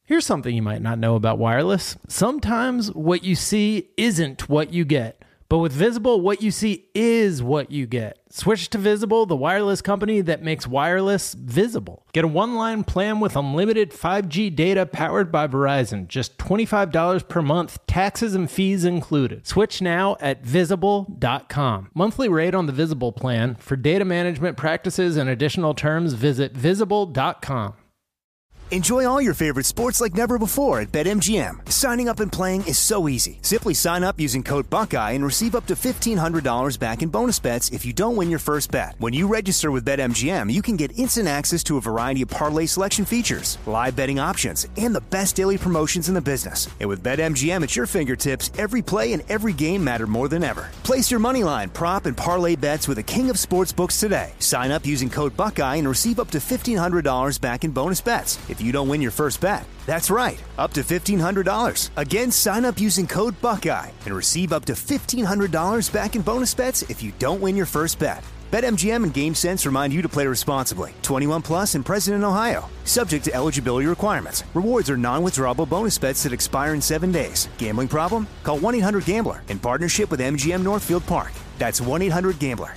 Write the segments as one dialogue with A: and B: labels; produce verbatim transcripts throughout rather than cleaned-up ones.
A: Here's something you might not know about wireless. Sometimes what you see isn't what you get. But with Visible, what you see is what you get. Switch to Visible, the wireless company that makes wireless visible. Get a one-line plan with unlimited five G data powered by Verizon. Just twenty-five dollars per month, taxes and fees included. Switch now at visible dot com. Monthly rate on the Visible plan. For data management practices and additional terms, visit visible dot com.
B: Enjoy all your favorite sports like never before at BetMGM. Signing up and playing is so easy. Simply sign up using code Buckeye and receive up to fifteen hundred dollars back in bonus bets if you don't win your first bet. When you register with BetMGM, you can get instant access to a variety of parlay selection features, live betting options, and the best daily promotions in the business. And with BetMGM at your fingertips, every play and every game matter more than ever. Place your moneyline, prop, and parlay bets with the king of sportsbooks today. Sign up using code Buckeye and receive up to fifteen hundred dollars back in bonus bets if you don't win your first bet. That's right, up to fifteen hundred dollars. Again, sign up using code Buckeye and receive up to fifteen hundred dollars back in bonus bets if you don't win your first bet. BetMGM and GameSense remind you to play responsibly. twenty-one plus and present in Ohio. Subject to eligibility requirements. Rewards are non-withdrawable bonus bets that expire in seven days. Gambling problem? Call one eight hundred gambler in partnership with M G M Northfield Park. That's one eight hundred gambler.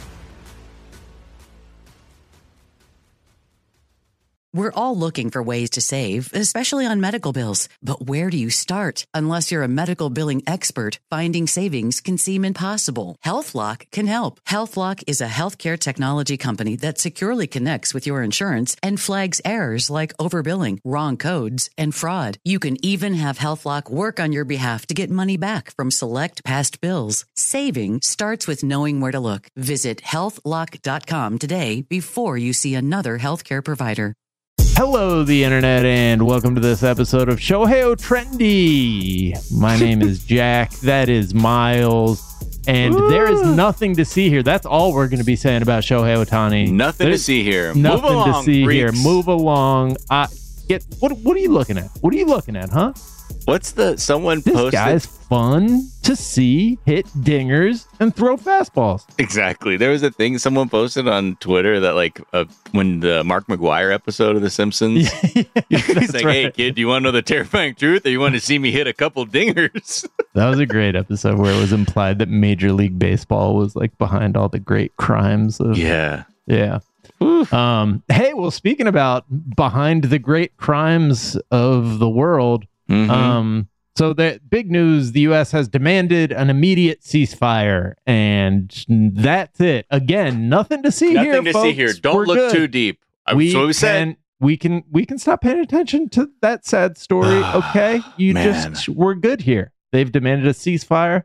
C: We're all looking for ways to save, especially on medical bills. But where do you start? Unless you're a medical billing expert, finding savings can seem impossible. HealthLock can help. HealthLock is a healthcare technology company that securely connects with your insurance and flags errors like overbilling, wrong codes, and fraud. You can even have HealthLock work on your behalf to get money back from select past bills. Saving starts with knowing where to look. Visit health lock dot com today before you see another healthcare provider.
A: Hello, the internet, and welcome to this episode of Shohei Trendy. My name is Jack. That is Miles. And Ooh. There is nothing to see here. That's all we're going to be saying about Shohei Ohtani.
D: Nothing
A: There's
D: to see here.
A: Nothing
D: Move along,
A: to see
D: freaks.
A: here. Move along. Uh, get what? What are you looking at? What are you looking at, huh?
D: What's the someone
A: this
D: posted?
A: This guy's fun to see hit dingers and throw fastballs.
D: Exactly. There was a thing someone posted on Twitter that like uh, when the Mark McGuire episode of The Simpsons,
A: yeah,
D: he's like,
A: right.
D: "Hey kid, do you want to know the terrifying truth, or you want to see me hit a couple dingers?"
A: That was a great episode where it was implied that Major League Baseball was like behind all the great crimes of
D: yeah,
A: yeah. Um. Hey, well, speaking about behind the great crimes of the world.
D: Mm-hmm.
A: Um, so the big news, the U S has demanded an immediate ceasefire, and that's it. Again, nothing to see
D: nothing
A: here,
D: to
A: folks.
D: see here. Don't
A: We're
D: look
A: good.
D: too deep.
A: We
D: so we
A: can,
D: said
A: we can we can stop paying attention to that sad story. Okay, you
D: Man.
A: just we're good here. They've demanded a ceasefire.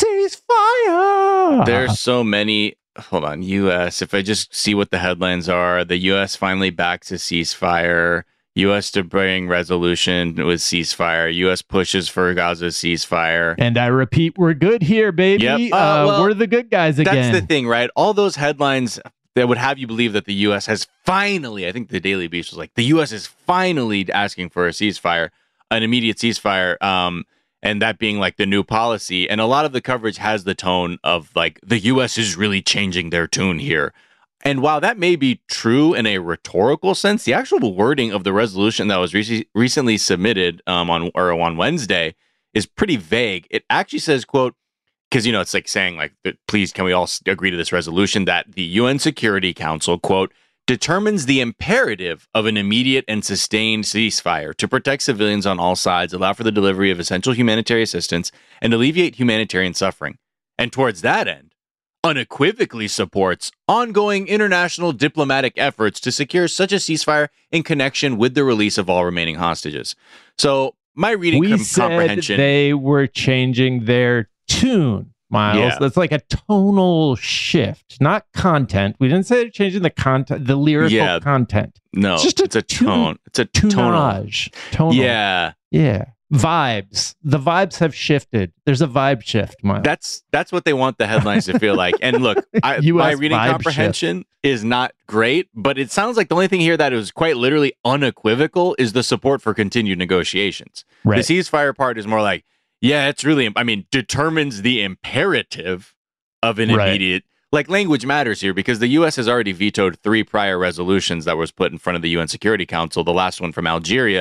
A: Ceasefire.
D: There's so many. Hold on, U S. If I just see what the headlines are, the U S finally backs a ceasefire. U S to bring resolution with ceasefire. U S pushes for Gaza ceasefire.
A: And I repeat, we're good here, baby.
D: Yep. Uh,
A: Uh,
D: well,
A: we're the good guys again.
D: That's the thing, right? All those headlines that would have you believe that the U S has finally, I think the Daily Beast was like, the U S is finally asking for a ceasefire, an immediate ceasefire, um, and that being like the new policy. And a lot of the coverage has the tone of like, the U S is really changing their tune here. And while that may be true in a rhetorical sense, the actual wording of the resolution that was re- recently submitted um, on or on Wednesday is pretty vague. It actually says, quote, because, you know, it's like saying like, please, can we all agree to this resolution that the U N Security Council, quote, determines the imperative of an immediate and sustained ceasefire to protect civilians on all sides, allow for the delivery of essential humanitarian assistance, and alleviate humanitarian suffering. And towards that end, unequivocally supports ongoing international diplomatic efforts to secure such a ceasefire in connection with the release of all remaining hostages. So my reading
A: we
D: com-
A: said
D: comprehension...
A: they were changing their tune, Miles.
D: Yeah.
A: That's like a tonal shift, not content. We didn't say they're changing the content, the lyrical
D: Yeah.
A: content.
D: No,
A: it's just a
D: it's a tone. It's a tonal.
A: tunage. Tonal.
D: Yeah.
A: Yeah. Vibes. The vibes have shifted. There's a vibe shift, Miles.
D: That's that's what they want the headlines to feel like. And look, I,
A: U S
D: my reading
A: vibe
D: comprehension is not great, but it sounds like the only thing here that is quite literally unequivocal is the support for continued negotiations.
A: Right.
D: The ceasefire part is more like, yeah, it's really, I mean, determines the imperative of an
A: Right.
D: immediate, like language matters here because the U S has already vetoed three prior resolutions that was put in front of the U N Security Council, the last one from Algeria.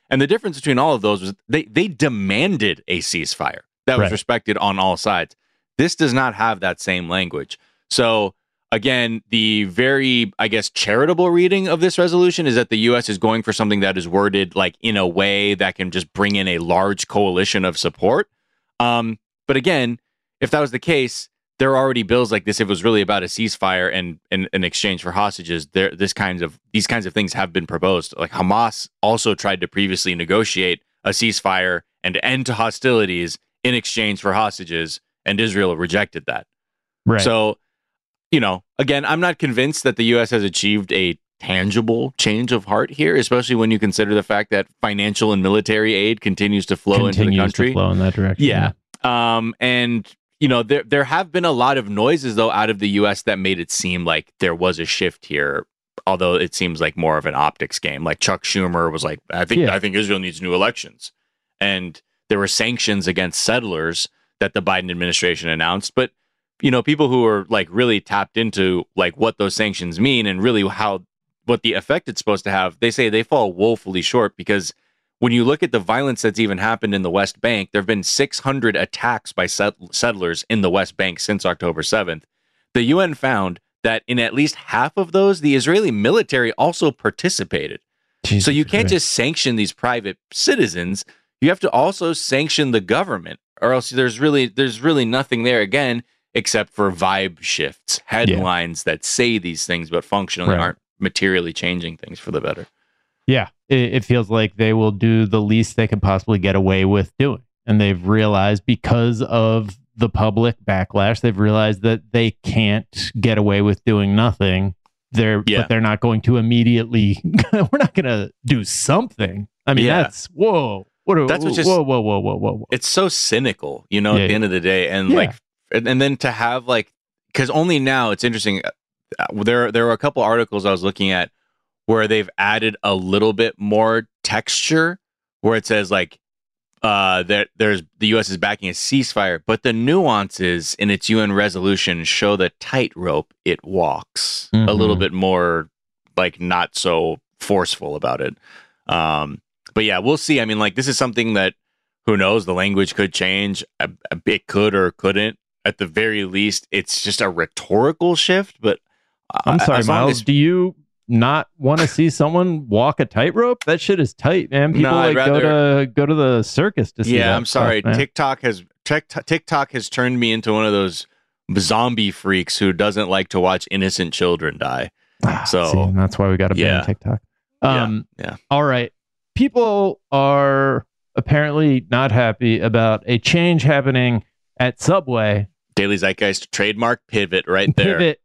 D: And the difference between all of those was they they demanded a ceasefire that was
E: Right.
D: respected on all sides. This does not have that same language. So again, the very, I guess, charitable reading of this resolution is that the U S is going for something that is worded like in a way that can just bring in a large coalition of support. Um, but again, if that was the case, there are already bills like this. If it was really about a ceasefire and in exchange for hostages, there this kinds of these kinds of things have been proposed. Like Hamas also tried to previously negotiate a ceasefire and end to hostilities in exchange for hostages, and Israel rejected that.
E: Right.
D: So, you know, again, I'm not convinced that the U S has achieved a tangible change of heart here, especially when you consider the fact that financial and military aid continues to flow
E: Continues
D: into the country.
E: to flow in that direction.
D: Yeah. Um, and, you know, there there have been a lot of noises, though, out of the U S that made it seem like there was a shift here, although it seems like more of an optics game. Like Chuck Schumer was like, I think
E: Yeah.
D: I think Israel needs new elections. And there were sanctions against settlers that the Biden administration announced. But, you know, people who are like really tapped into like what those sanctions mean and really how what the effect it's supposed to have, they say they fall woefully short, because when you look at the violence that's even happened in the West Bank, there have been six hundred attacks by set- settlers in the West Bank since October seventh. The U N found that in at least half of those, the Israeli military also participated.
E: Jesus
D: So you can't
E: Christ.
D: just sanction these private citizens. You have to also sanction the government, or else there's really there's really nothing there again, except for vibe shifts, headlines that say these things, but functionally
E: Right.
D: aren't materially changing things for the better.
E: Yeah, it, it feels like they will do the least they can possibly get away with doing. And they've realized, because of the public backlash, they've realized that they can't get away with doing nothing. They're
D: Yeah.
E: but they're not going to immediately we're not gonna do something. I mean,
D: Yeah.
E: that's whoa. What are,
D: That's what's just-
E: whoa, whoa, whoa, whoa, whoa, whoa.
D: It's so cynical, you know,
E: Yeah,
D: at the
E: yeah.
D: end of the day. And
E: Yeah.
D: like, and, and then to have like, because only now it's interesting. uh, There, there were a couple articles I was looking at where they've added a little bit more texture, where it says like uh, that there's the U S is backing a ceasefire, but the nuances in its U N resolution show the tightrope it walks a
E: Mhm.
D: little bit more, like not so forceful about it. Um, but yeah, we'll see. I mean, like this is something that who knows, the language could change. Uh, It could or couldn't. At the very least, it's just a rhetorical shift. But uh,
E: I'm sorry,
D: as long
E: Miles.
D: as-
E: Do you not want to see someone walk a tightrope? That shit is tight, man. People
D: No, I'd
E: like go
D: rather-
E: to go to the circus to see
D: yeah,
E: that
D: I'm sorry.
E: stuff, man.
D: TikTok has Tik- TikTok has turned me into one of those zombie freaks who doesn't like to watch innocent children die.
E: Ah,
D: So,
E: see, and that's why we got to ban
D: yeah.
E: TikTok.
D: Yeah,
E: Um,
D: yeah.
E: All right. People are apparently not happy about a change happening at Subway.
D: Daily Zeitgeist trademark pivot right there.
E: Pivot.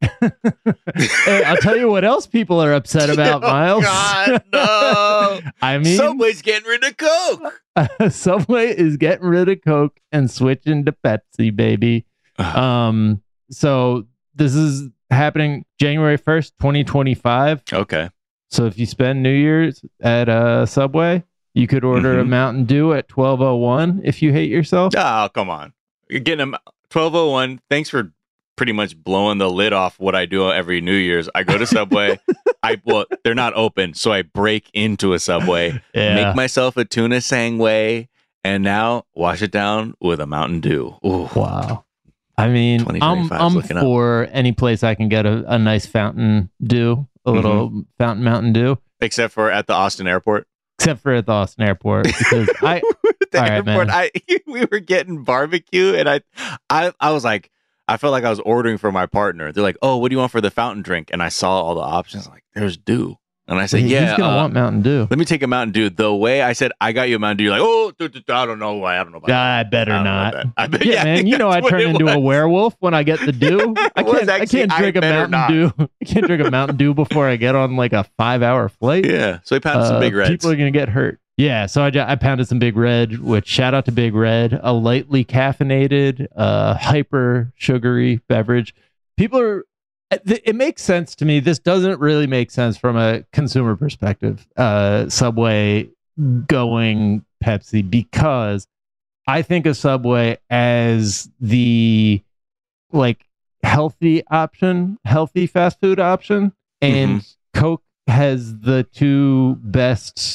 E: Hey, I'll tell you what else people are upset about,
D: Oh,
E: Miles.
D: God, no.
E: I mean,
D: Subway's getting rid of Coke.
E: Subway is getting rid of Coke and switching to Pepsi, baby. Um, so this is happening January first, twenty twenty-five.
D: Okay.
E: So if you spend New Year's at uh, Subway, you could order a
D: Mhm.
E: Mountain Dew at twelve oh one if you hate yourself.
D: Oh, come on. You're getting them twelve oh one. Thanks for pretty much blowing the lid off what I do every New Year's. I go to Subway. I well, they're not open, so I break into a Subway,
E: Yeah.
D: make myself a tuna sangway, and now wash it down with a Mountain Dew. Ooh.
E: Wow. I mean, I'm,
D: 2025 's
E: I'm
D: looking up.
E: for any place I can get a, a nice Fountain Dew, a little
D: Mm-hmm.
E: Fountain Mountain Dew,
D: Except for at the Austin airport.
E: except for at the Austin airport because I,
D: At the
E: All right,
D: airport,
E: man.
D: I we were getting barbecue, and I, I, I was like, I felt like I was ordering for my partner. They're like, "Oh, what do you want for the fountain drink?" And I saw all the options. Like, there's Dew, and I said,
E: he's
D: "Yeah,
E: going to
D: uh,
E: want Mountain Dew.
D: let me take a Mountain Dew." The way I said, "I got you a Mountain Dew," you're like, "Oh, dude, dude, I don't know why. I don't know about that."
E: I better
D: I don't know
E: not.
D: about that. I bet,
E: Yeah,
D: I
E: man,
D: think
E: you know I
D: that's what
E: turn
D: it
E: into a
D: was.
E: werewolf when I get the Dew. I
D: It was
E: can't. I
D: actually,
E: can't
D: I
E: drink a
D: better
E: Mountain
D: not.
E: Dew. I can't drink a Mountain Dew before I get on like a five-hour flight.
D: Yeah, so he pounded
E: Uh,
D: some big reds.
E: People are gonna get hurt. Yeah, so I, ju- I pounded some Big Red. Which shout out to Big Red, a lightly caffeinated, uh, hyper sugary beverage. People are. It, it makes sense to me. This doesn't really make sense from a consumer perspective. Uh, Subway going Pepsi, because I think of Subway as the like healthy option, healthy fast food option, and Coke has the two best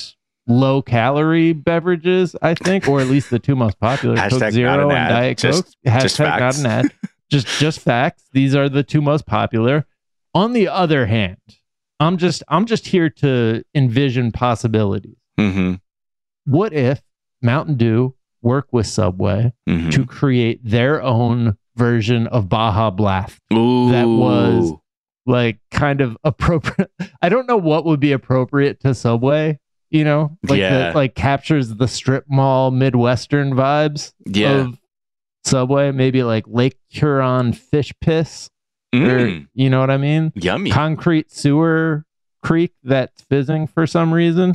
E: low calorie beverages, I think, or at least the two most popular, Coke
D: Hashtag
E: Zero
D: not an
E: and
D: ad.
E: Diet
D: Just-
E: Coke. Hashtag
D: just
E: not
D: facts.
E: an ad. Just just facts. These are the two most popular. On the other hand, I'm just I'm just here to envision possibilities.
D: Mm-hmm.
E: What if Mountain Dew work with Subway
D: Mm-hmm.
E: to create their own version of Baja Blast
D: Ooh.
E: that was like kind of appropriate? I don't know what would be appropriate to Subway, you know, like
D: Yeah.
E: the, like captures the strip mall Midwestern vibes
D: Yeah.
E: of Subway, maybe like Lake Huron fish piss,
D: Mm.
E: or you know what I mean?
D: Yummy.
E: Concrete sewer creek that's fizzing for some reason.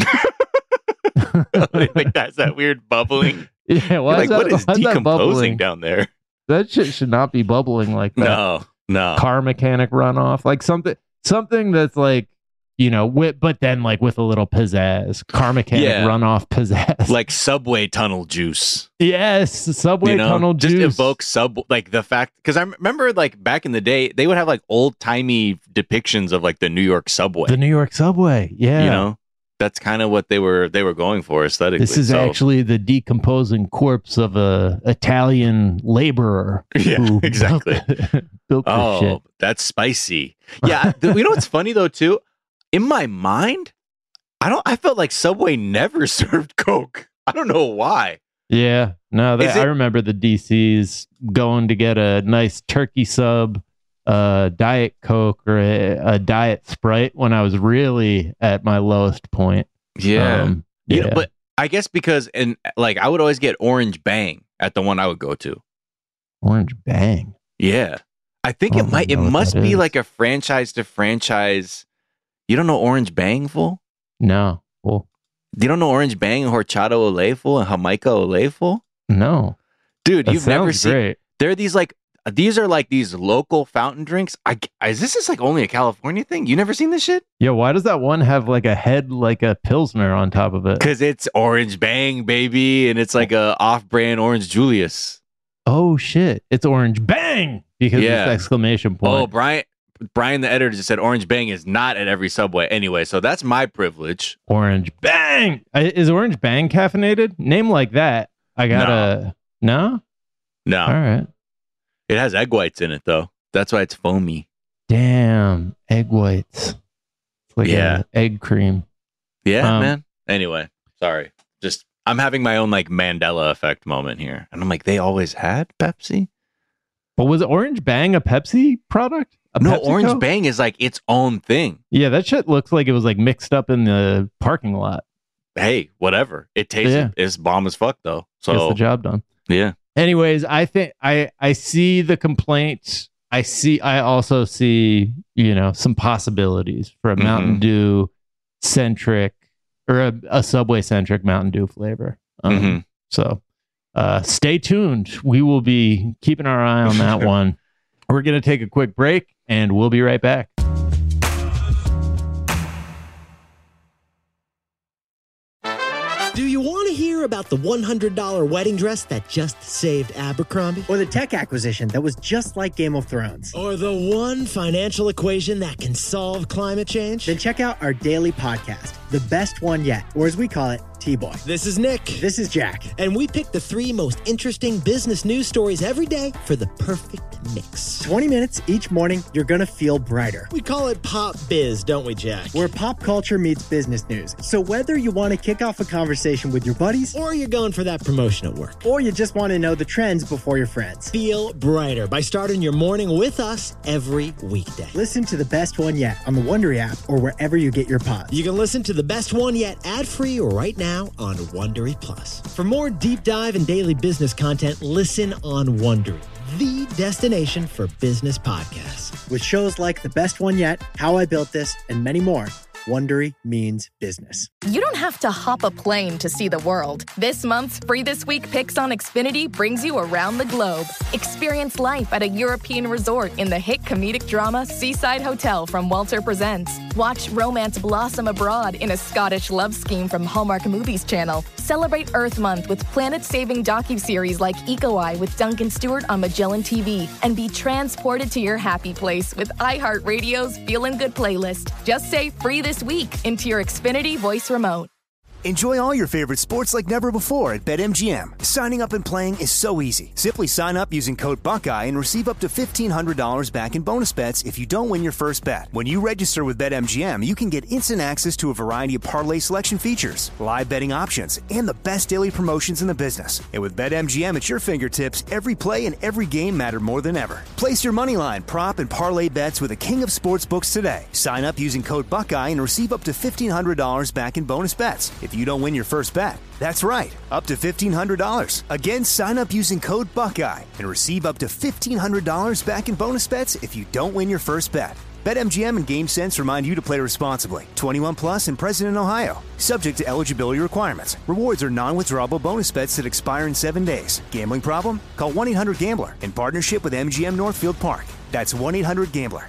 D: Like that's that weird bubbling.
E: Yeah, why
D: You're
E: is
D: like,
E: that,
D: what is
E: why is that
D: decomposing
E: bubbling?
D: down there?
E: That shit should not be bubbling like that.
D: No, no.
E: Car mechanic runoff, like something, something that's like, you know, with, but then like with a little pizzazz. Car mechanic
D: Yeah.
E: runoff pizzazz.
D: Like subway tunnel juice.
E: yes, subway
D: You know,
E: tunnel
D: just
E: juice.
D: evoke sub like the fact because I remember like back in the day they would have like old timey depictions of like the New York subway.
E: the New York subway. Yeah,
D: You know, that's kind of what they were they were going for aesthetically.
E: this is
D: So,
E: actually the decomposing corpse of a Italian laborer.
D: Yeah,
E: who
D: exactly.
E: built, built this
D: oh,
E: shit.
D: that's spicy. Yeah, th- you know what's funny though too? In my mind, I don't. I felt like Subway never served Coke. I don't know why.
E: Yeah, no, they,
D: Is
E: I
D: it-
E: remember the D Cs going to get a nice turkey sub, uh, Diet Coke, or a, a Diet Sprite when I was really at my lowest point.
D: Yeah,
E: Um,
D: You
E: yeah.
D: know, but I guess because and like I would always get Orange Bang at the one I would go to.
E: Orange Bang.
D: Yeah, I think
E: I
D: it
E: don't
D: might. It
E: know what
D: must
E: that
D: be
E: is.
D: like a franchise to franchise. You don't know Orange Bang, fool?
E: No, well,
D: You don't know Orange Bang and Horchata Olé, fool, and Jamaica Olé, fool?
E: no.
D: Dude,
E: That
D: you've never
E: sounds
D: seen.
E: great.
D: There are these like these are like these local fountain drinks. I is this is like only a California thing? You never seen this shit?
E: Yeah, why does that one have like a head like a Pilsner on top of it?
D: Because it's Orange Bang, baby, and it's like a off-brand Orange Julius.
E: Oh shit, it's Orange Bang because
D: Yeah.
E: it's exclamation point.
D: Oh, Brian, Brian, the editor, just said Orange Bang is not at every Subway anyway. So that's my privilege.
E: Orange Bang. I- Is Orange Bang caffeinated? Name like that. I gotta. No?
D: No,
E: All right.
D: it has egg whites in it though. That's why it's foamy.
E: Damn. Egg whites. It's like
D: Yeah.
E: a egg cream.
D: Yeah,
E: Um,
D: man. Anyway, sorry. Just I'm having my own like Mandela effect moment here, and I'm like, they always had Pepsi.
E: But was Orange Bang a Pepsi product? A
D: No,
E: PepsiCo?
D: Orange Bang is like its own thing.
E: Yeah, that shit looks like it was like mixed up in the parking lot.
D: Hey, whatever. It tastes
E: Yeah.
D: it's bomb as fuck though.
E: Gets
D: So
E: the job done.
D: yeah.
E: Anyways, I think I I see the complaint. I see. I also see you know some possibilities for a Mountain
D: Mhm.
E: Dew centric or a, a Subway centric Mountain Dew flavor. Um,
D: Mhm.
E: So uh, stay tuned. We will be keeping our eye on that one. We're gonna take a quick break, and we'll be right back.
F: Do you want to hear about the one hundred dollars wedding dress that just saved Abercrombie?
G: Or the tech acquisition that was just like Game of Thrones.
F: Or the one financial equation that can solve climate change?
G: Then check out our daily podcast, The Best One Yet, or as we call it, T-Boy.
F: This is Nick.
G: This is Jack.
F: And we pick the three most interesting business news stories every day for the perfect mix.
G: twenty minutes each morning, you're going to feel brighter.
F: We call it Pop Biz, don't we, Jack?
G: Where pop culture meets business news. So whether you want to kick off a conversation with your buddies,
F: Or you're going for that promotion at work.
G: or you just want to know the trends before your friends,
F: Feel brighter by starting your morning with us every weekday.
G: listen to The Best One Yet on the Wondery app or wherever you get your pods.
F: You can listen to the best one yet ad-free right now on Wondery Plus. For more deep dive and daily business content, listen on Wondery, the destination for business podcasts.
G: With shows like The Best One Yet, How I Built This, and many more, Wondery means business.
H: You don't have to hop a plane to see the world. This month's Free This Week Picks on Xfinity brings you around the globe. Experience life at a European resort in the hit comedic drama Seaside Hotel from Walter Presents. Watch romance blossom abroad in a Scottish love scheme from Hallmark Movies Channel. Celebrate Earth Month with planet-saving docuseries like Eco Eye with Duncan Stewart on Magellan T V. And be transported to your happy place with iHeartRadio's Feelin' Good playlist. Just say Free This Week into your Xfinity voice remote.
B: Enjoy all your favorite sports like never before at BetMGM. Signing up and playing is so easy. Simply sign up using code Buckeye and receive up to fifteen hundred dollars back in bonus bets if you don't win your first bet. When you register with BetMGM, you can get instant access to a variety of parlay selection features, live betting options, and the best daily promotions in the business. And with BetMGM at your fingertips, every play and every game matter more than ever. Place your moneyline, prop, and parlay bets with the king of sportsbooks today. Sign up using code Buckeye and receive up to fifteen hundred dollars back in bonus bets if you don't win your first bet. That's right, up to fifteen hundred dollars. Again, sign up using code Buckeye and receive up to fifteen hundred dollars back in bonus bets if you don't win your first bet. BetMGM and GameSense remind you to play responsibly. twenty-one plus and present in Ohio. Subject to eligibility requirements. Rewards are non-withdrawable bonus bets that expire in seven days. Gambling problem? Call one eight hundred gambler in partnership with M G M Northfield Park. That's one eight hundred gambler.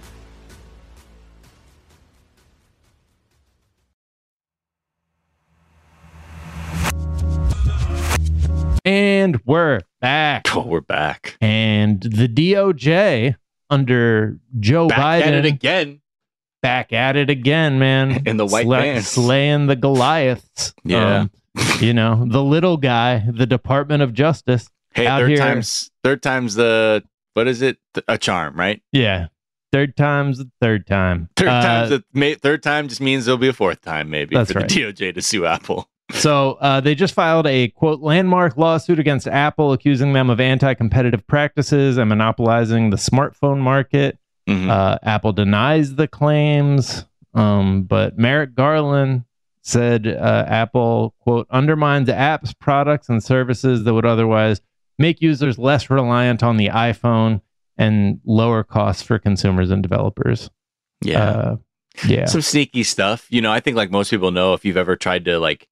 E: And we're back.
D: Oh, we're back.
E: And the D O J under Joe
D: back
E: Biden.
D: at it again.
E: Back at it again, man.
D: In the white
E: Sla-
D: vans.
E: Slaying the Goliaths.
D: Yeah.
E: Um, you know, the little guy, the Department of Justice.
D: Hey,
E: out
D: third
E: here.
D: time's third time's the what is it? A charm, right?
E: Yeah. Third time's the third time.
D: Third
E: Uh,
D: time's the may, third time just means there'll be a fourth time maybe
E: That's
D: for
E: right.
D: the D O J to sue Apple.
E: So uh, they just filed a, quote, landmark lawsuit against Apple, accusing them of anti-competitive practices and monopolizing the smartphone market.
D: Mhm.
E: Uh, Apple denies the claims, um, but Merrick Garland said uh, Apple, quote, undermines apps, products, and services that would otherwise make users less reliant on the iPhone and lower costs for consumers and developers.
D: Yeah.
E: Uh, yeah.
D: Some sneaky stuff. You know, I think like most people know, if you've ever tried to like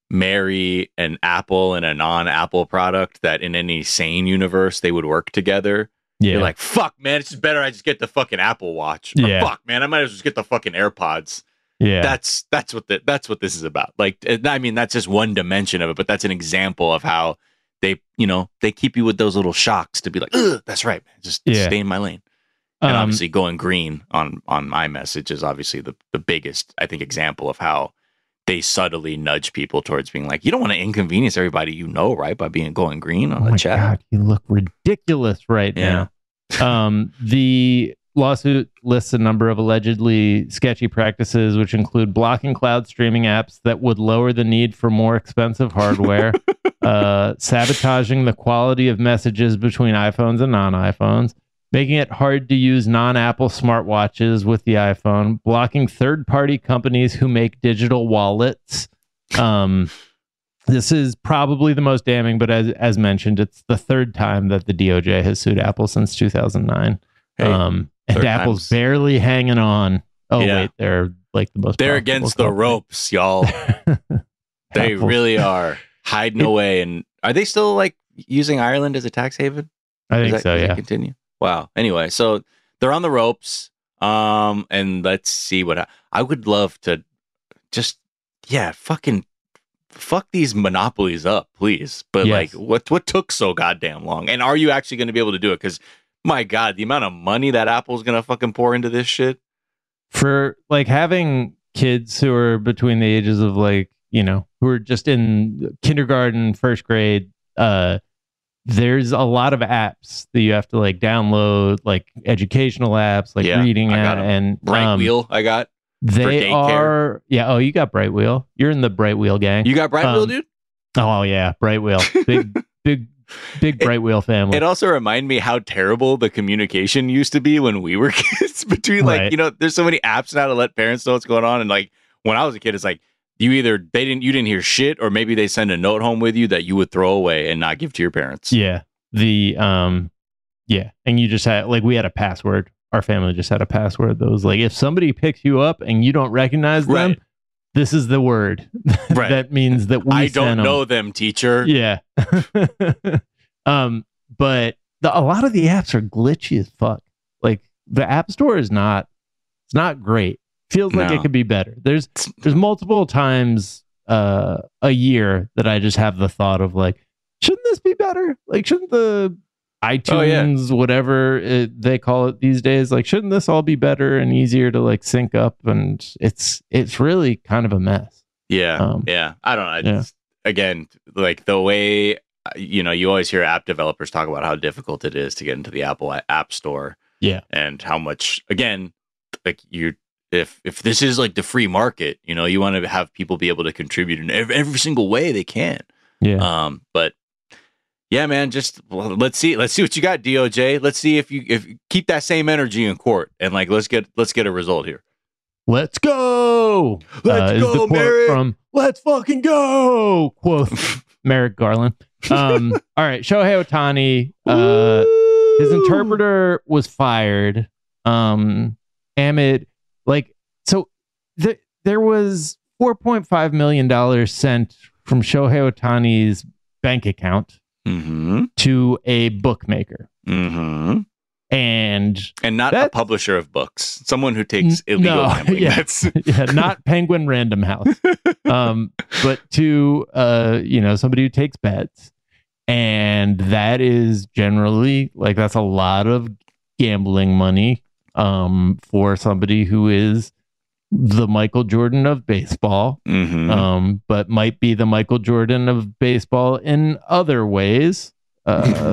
D: marry an Apple and a non-Apple product, that in any sane universe they would work together.
E: yeah.
D: You're like, fuck, man, it's just better I just get the fucking Apple Watch. Or,
E: Yeah.
D: fuck, man, I might as well just get the fucking AirPods.
E: yeah.
D: That's that's what the, that's what this is about. Like, I mean, that's just one dimension of it, but that's an example of how they, you know, they keep you with those little shocks to be like, ugh, that's right, man, just
E: Yeah.
D: stay in my lane. And
E: Um,
D: obviously, going green on on iMessage is obviously the the biggest, I think, example of how they subtly nudge people towards being like, you don't want to inconvenience everybody you know, right, by being going green on
E: oh
D: the
E: my
D: chat.
E: God, you look ridiculous right
D: Yeah.
E: now. Um, the lawsuit lists a number of allegedly sketchy practices, which include blocking cloud streaming apps that would lower the need for more expensive hardware, uh, sabotaging the quality of messages between iPhones and non-iPhones, making it hard to use non-Apple smartwatches with the iPhone, blocking third-party companies who make digital wallets. Um, this is probably the most damning, but as as mentioned, it's the third time that the D O J has sued Apple since two thousand nine.
D: Hey,
E: um, and
D: third
E: Apple's
D: time's-
E: barely hanging on. Oh,
D: Yeah.
E: wait, they're like the most
D: They're
E: profitable
D: against the
E: company.
D: ropes, y'all. They
E: Apple's-
D: really are hiding
E: It-
D: away. And are they still like using Ireland as a tax haven?
E: I
D: Does
E: think
D: that,
E: so,
D: does that
E: yeah.
D: continue? Wow. Anyway, so they're on the ropes. Um, and let's see what I, I would love to just, yeah, fucking fuck these monopolies up, please. But
E: Yes.
D: like, what what took so goddamn long? And are you actually going to be able to do it? Because my God, the amount of money that Apple's going to fucking pour into this shit.
E: For like having kids who are between the ages of like, you know, who are just in kindergarten, first grade, uh, there's a lot of apps that you have to like download, like educational apps, like
D: Yeah,
E: reading
D: I got
E: app,
D: 'em.
E: and
D: Bright
E: um,
D: Wheel, I got.
E: They
D: daycare.
E: are, yeah. Oh, you got Bright Wheel. You're in the Bright Wheel gang.
D: You got Bright Wheel,
E: Um,
D: dude?
E: Oh yeah, Bright Wheel, big, big, big Bright Wheel family.
D: It also reminded me how terrible the communication used to be when we were kids between like,
E: Right.
D: you know, there's so many apps now to let parents know what's going on. And like when I was a kid, it's like you either they didn't you didn't hear shit, or maybe they send a note home with you that you would throw away and not give to your parents.
E: Yeah. The um yeah. And you just had like we had a password. Our family just had a password that was like, if somebody picks you up and you don't recognize them,
D: Right.
E: this is the word.
D: Right.
E: That means that we
D: I
E: sent
D: don't
E: 'em.
D: know them, teacher.
E: Yeah. um, but the, a lot of the apps are glitchy as fuck. Like the App Store is not, it's not great. Feels like
D: No.
E: it could be better. There's there's multiple times uh a year that I just have the thought of like, shouldn't this be better? Like, shouldn't the iTunes,
D: Oh,
E: whatever it, they call it these days, like, shouldn't this all be better and easier to like sync up? And it's it's really kind of a mess.
D: Yeah,
E: Um,
D: yeah. I don't know. I
E: yeah.
D: just, again, like the way, you know, you always hear app developers talk about how difficult it is to get into the Apple App Store.
E: Yeah.
D: And how much, again, like you, if if this is like the free market, you know, you want to have people be able to contribute in every, every single way they can.
E: Yeah.
D: Um, but yeah, man, just well, let's see, let's see what you got, D O J. Let's see if you if keep that same energy in court and like let's get let's get a result here.
E: Let's go.
D: Let's
E: uh, is
D: go,
E: the quote
D: Merrick.
E: from Let's fucking go. Quote Merrick Garland. Um, all right. Shohei Ohtani, uh, his interpreter was fired. Um, Amit, like, so th- there was four point five million dollars sent from Shohei Ohtani's bank account
D: Mm-hmm.
E: to a bookmaker.
D: Mm-hmm.
E: And
D: And not a
E: That's-
D: publisher of books, someone who takes
E: N-
D: illegal
E: no,
D: gambling
E: yeah.
D: bets.
E: yeah, not Penguin Random House, um, but to uh, you know, somebody who takes bets, and that is generally like that's a lot of gambling money um, for somebody who is the Michael Jordan of baseball,
D: Mm-hmm.
E: um, but might be the Michael Jordan of baseball in other ways. Uh,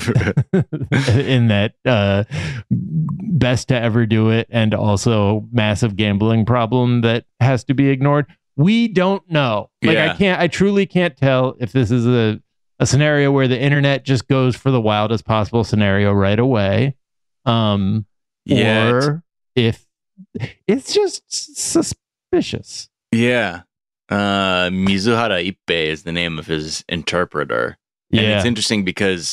E: in that uh, best to ever do it, and also massive gambling problem that has to be ignored. We don't know. Like
D: Yeah.
E: I can't. I truly can't tell if this is a a scenario where the internet just goes for the wildest possible scenario right away, um,
D: Yeah, it's-
E: or if it's just suspicious.
D: Yeah. Uh, Mizuhara Ippei is the name of his interpreter. And
E: Yeah,
D: it's interesting because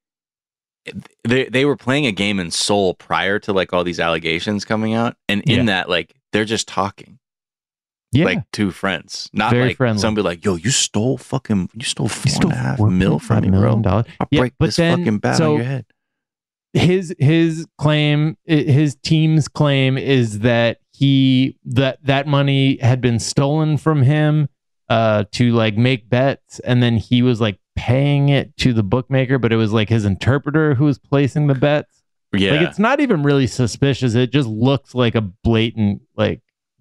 D: they they were playing a game in Seoul prior to like all these allegations coming out. And in
E: Yeah.
D: that, like, they're just talking
E: yeah.
D: like two friends. Not
E: Very
D: like
E: friendly.
D: somebody like, yo, you stole fucking, you stole four
E: You stole
D: and a half
E: four
D: mil
E: point
D: from
E: five
D: me,
E: million
D: bro.
E: dollars.
D: I'll
E: Yeah,
D: break
E: but
D: this
E: then-
D: fucking bat
E: so-
D: on your head.
E: his his claim his team's claim is that he that that money had been stolen from him uh to like make bets, and then he was like paying it to the bookmaker, but it was like his interpreter who was placing the bets.
D: Yeah.
E: Like it's not even really suspicious, it just looks like a blatant like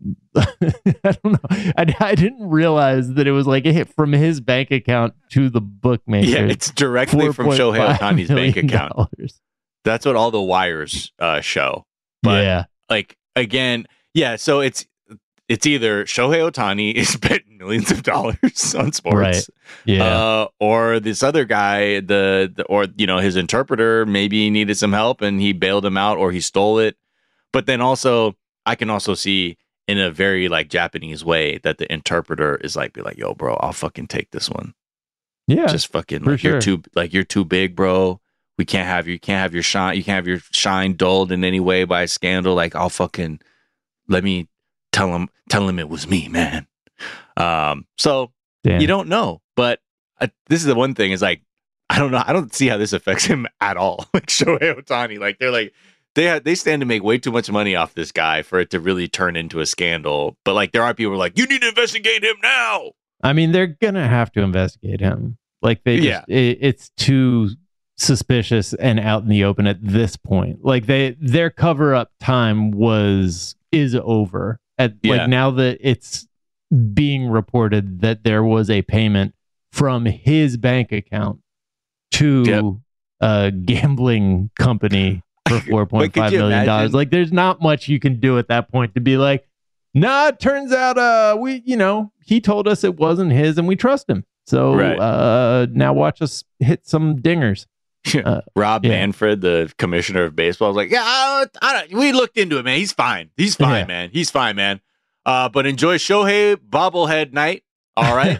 E: I don't know. I, I didn't realize that it was like a hit from his bank account to the bookmaker.
D: yeah, it's directly from Shohei Ohtani's bank account.
E: dollars.
D: That's what all the wires uh, show. But
E: Yeah.
D: like again, yeah. So it's it's either Shohei Ohtani is betting millions of dollars on sports,
E: Right. Yeah.
D: uh, or this other guy, the, the or you know his interpreter maybe needed some help and he bailed him out, or he stole it. But then also, I can also see in a very like Japanese way that the interpreter is like, be like, yo, bro, I'll fucking take this one.
E: yeah.
D: Just fucking
E: for
D: like you're
E: sure.
D: too like you're too big, bro. We can't have you. You can't have your shine. You can't have your shine dulled in any way by a scandal. Like I'll fucking let me tell him. Tell him it was me, man. Um. So
E: Damn.
D: you don't know, but uh, this is the one thing. Is like I don't know. I don't see how this affects him at all. Like Shohei Ohtani. Like they're like they have, they stand to make way too much money off this guy for it to really turn into a scandal. But like there are people who are like, you need to investigate him now.
E: I mean, they're gonna have to investigate him. Like they just,
D: Yeah.
E: it, it's too suspicious and out in the open at this point. Like they, their cover up time was is over. At
D: Yeah.
E: like now that it's being reported that there was a payment from his bank account to
D: Yep.
E: a gambling company for four point
D: could
E: five
D: you
E: million dollars.
D: imagine-
E: Like there's not much you can do at that point to be like, nah, it turns out uh we you know, he told us it wasn't his and we trust him. So
D: Right.
E: uh now watch us hit some dingers. Uh,
D: Rob
E: yeah.
D: Manfred, the commissioner of baseball, was like, "Yeah, I, I don't, we looked into it, man. He's fine. He's fine,
E: Yeah.
D: man. He's fine, man. Uh, but enjoy Shohei bobblehead night. All right.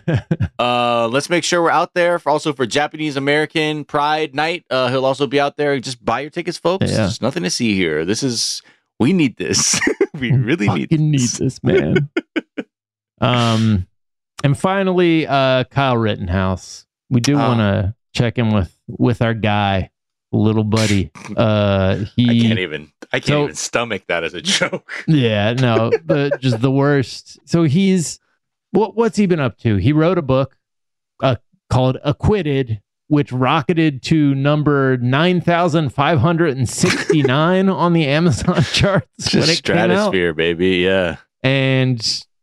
D: uh, let's make sure we're out there for also for Japanese American Pride night. Uh, he'll also be out there. Just buy your tickets, folks.
E: Yeah.
D: There's nothing to see here. This is we need this. we really need
E: fucking need
D: this.
E: this, man. um and finally, uh Kyle Rittenhouse. We do
D: Ah.
E: want to check in with with our guy, little buddy. Uh he
D: I can't even. I can't
E: So-
D: even stomach that as a joke.
E: Yeah, no, the just the worst. So he's what what's he been up to? He wrote a book uh, called Acquitted, which rocketed to number nine thousand five hundred sixty-nine on the Amazon charts when
D: Just
E: it came out.
D: stratosphere, baby. Yeah.
E: And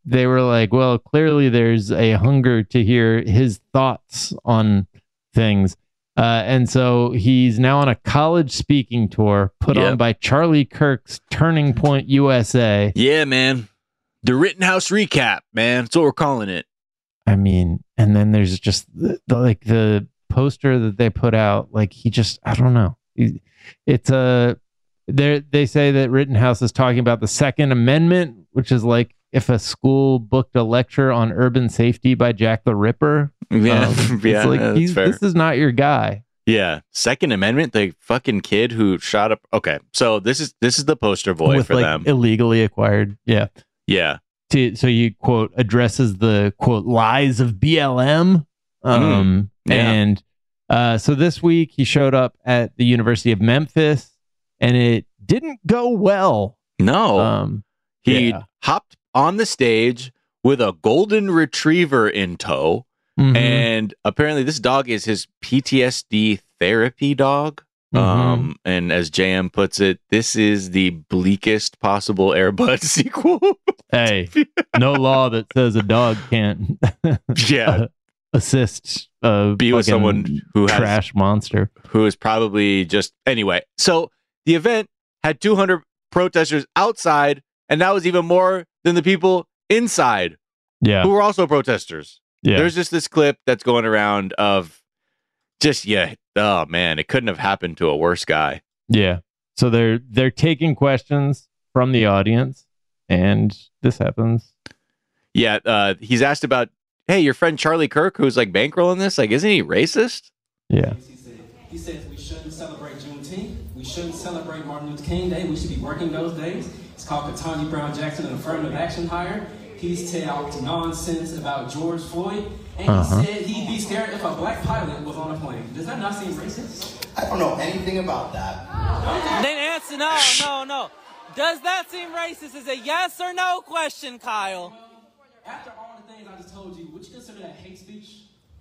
E: they were like, well, clearly there's a hunger to hear his thoughts on things. Uh, and so he's now on a college speaking tour put yep. on by Charlie Kirk's Turning Point U S A.
D: Yeah, man. The Rittenhouse recap, man. That's what we're calling it.
E: I mean, and then there's just the, the, like the poster that they put out. Like he just, I don't know. It's a, they they say that Rittenhouse is talking about the Second Amendment, which is like if a school booked a lecture on urban safety by Jack the Ripper.
D: Yeah,
E: um,
D: yeah,
E: like,
D: that's
E: he's,
D: fair.
E: This is not your guy.
D: Yeah, Second Amendment, the fucking kid who shot up. Okay, so this is this is the poster boy
E: With,
D: for
E: like,
D: them.
E: Illegally acquired. Yeah.
D: Yeah.
E: To, so you quote addresses the quote lies of B L M. Um,
D: mm, yeah.
E: And uh, so this week he showed up at the University of Memphis, and it didn't go well.
D: No.
E: Um,
D: he
E: yeah.
D: hopped on the stage with a golden retriever in tow. Mm-hmm. And apparently this dog is his P T S D therapy dog. Mm-hmm. Um, and as J M puts it, this is the bleakest possible Air Bud sequel.
E: Hey, no law that says a dog can't
D: yeah.
E: uh, assist uh,
D: be with someone who
E: trash
D: has,
E: monster.
D: Who is probably just... Anyway, so the event had two hundred protesters outside, and that was even more than the people inside
E: yeah.
D: who were also protesters.
E: Yeah.
D: There's just this clip that's going around of just, yeah, oh man, it couldn't have happened to a worse guy.
E: Yeah. So they're they're taking questions from the audience, and this happens.
D: Yeah, uh, he's asked about, hey, your friend Charlie Kirk, who's like bankrolling this, like, isn't he racist?
E: Yeah.
I: He said, he says we shouldn't celebrate Juneteenth. We shouldn't celebrate Martin Luther King Day. We should be working those days. It's called Ketanji Brown Jackson, an affirmative action hire. He's talked nonsense about George Floyd, and uh-huh. he said he'd be scared if a black pilot was on a plane. Does that not seem racist?
J: I don't know anything about that.
K: Then answer no, no, no. Does that seem racist? Is a yes or no question, Kyle.
I: After all the things I just told you, would you consider that hate speech?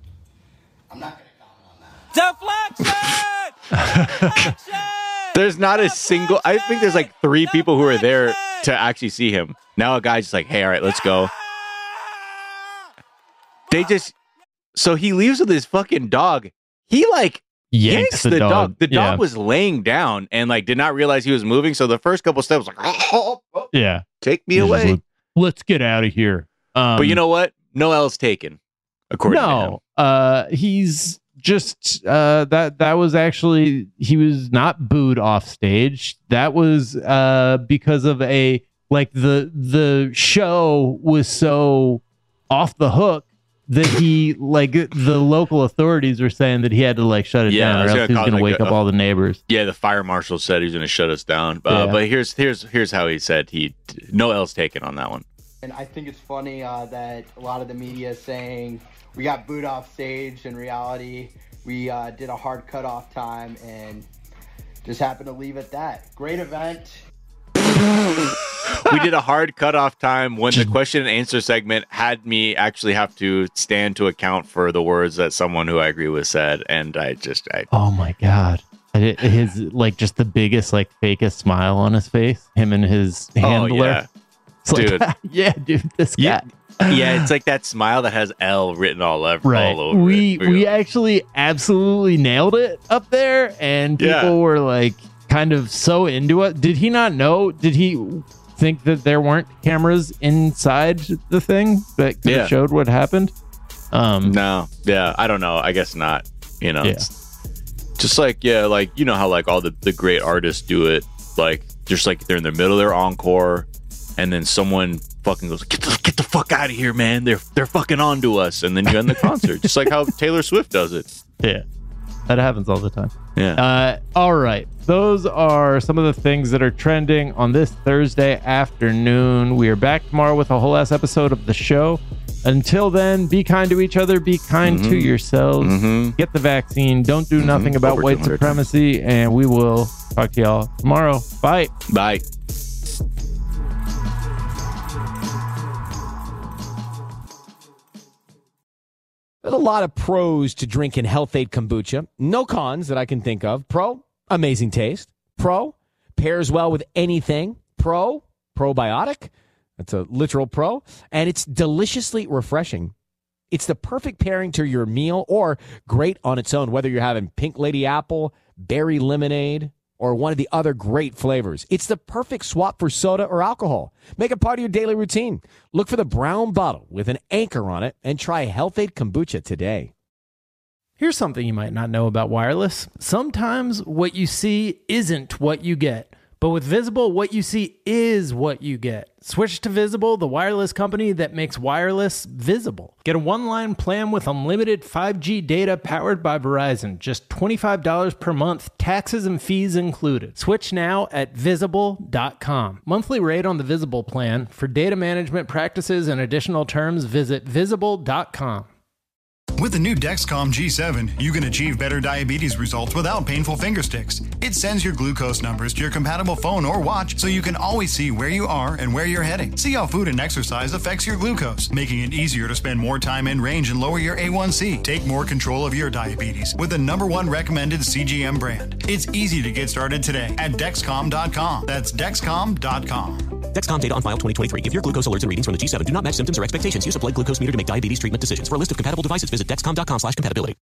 J: I'm not going to comment on
K: that. Deflection! Deflection!
D: There's not a single... I think there's like three people who are there to actually see him. Now a guy's just like, hey, all right, let's go. They just... So he leaves with his fucking dog. He like yanks, yanks the, the dog. dog. The yeah. dog was laying down and like did not realize he was moving. So the first couple steps was like, oh, oh,
E: yeah,
D: take me away.
E: Like, let's get out of here. Um,
D: but you know what? No L's taken, according
E: no,
D: to him.
E: Uh, he's just uh, that. That was actually he was not booed off stage. That was uh, because of a like the the show was so off the hook that he like the local authorities were saying that he had to like shut it
D: yeah,
E: down or else he was going to wake
D: like
E: up
D: a,
E: all the neighbors.
D: Yeah, the fire marshal said he was going to shut us down. Uh, yeah. But here's here's here's how he said he no L's taken on that one.
L: And I think it's funny uh, that a lot of the media is saying we got booed off stage. In reality, we uh, did a hard cutoff time and just happened to leave at that. Great event.
D: We did a hard cutoff time when the question and answer segment had me actually have to stand to account for the words that someone who I agree with said. And I just, I,
E: oh my God. It, his, like, just the biggest, like, fakest smile on his face. Him and his handler.
D: Oh, yeah.
E: It's
D: dude.
E: Like, yeah, dude, this guy.
D: Yeah. Yeah, it's like that smile that has L written all over,
E: right.
D: all over
E: we,
D: it.
E: We actually absolutely nailed it up there. And people
D: yeah.
E: were like, kind of so into it. Did he not know? Did he think that there weren't cameras inside the thing that could
D: yeah.
E: have showed what happened? Um,
D: no. Yeah, I don't know. I guess not. You know,
E: yeah.
D: it's just like, yeah, like, you know how like all the, the great artists do it. Like, just like they're in the middle of their encore and then someone fucking goes, get the, get the fuck out of here, man. They're, they're fucking on to us. And then you end the concert. Just like how Taylor Swift does it.
E: Yeah. That happens all the time.
D: Yeah.
E: Uh, all right. Those are some of the things that are trending on this Thursday afternoon. We are back tomorrow with a whole ass episode of the show. Until then, be kind to each other. Be kind mm-hmm. to yourselves.
D: Mm-hmm.
E: Get the vaccine. Don't do nothing
D: mm-hmm.
E: about
D: Over
E: white supremacy. Times. And we will talk to y'all tomorrow. Bye.
D: Bye.
M: There's a lot of pros to drinking Health Aid Kombucha. No cons that I can think of. Pro, amazing taste. Pro, pairs well with anything. Pro, probiotic. That's a literal pro. And it's deliciously refreshing. It's the perfect pairing to your meal or great on its own, whether you're having Pink Lady Apple, Berry Lemonade, or one of the other great flavors. It's the perfect swap for soda or alcohol. Make it part of your daily routine. Look for the brown bottle with an anchor on it and try Health-Ade Kombucha today.
A: Here's something you might not know about wireless. Sometimes what you see isn't what you get. But with Visible, what you see is what you get. Switch to Visible, the wireless company that makes wireless visible. Get a one-line plan with unlimited five G data powered by Verizon. Just twenty-five dollars per month, taxes and fees included. Switch now at visible dot com. Monthly rate on the Visible plan. For data management practices and additional terms, visit visible dot com.
N: With the new Dexcom G seven, you can achieve better diabetes results without painful finger sticks. It sends your glucose numbers to your compatible phone or watch so you can always see where you are and where you're heading. See how food and exercise affects your glucose, making it easier to spend more time in range and lower your A one C. Take more control of your diabetes with the number one recommended C G M brand. It's easy to get started today at Dexcom dot com. That's Dexcom dot com.
O: Dexcom data on file twenty twenty-three. If your glucose alerts and readings from the G seven do not match symptoms or expectations, use a blood glucose meter to make diabetes treatment decisions. For a list of compatible devices, visit Dexcom dot com slash compatibility.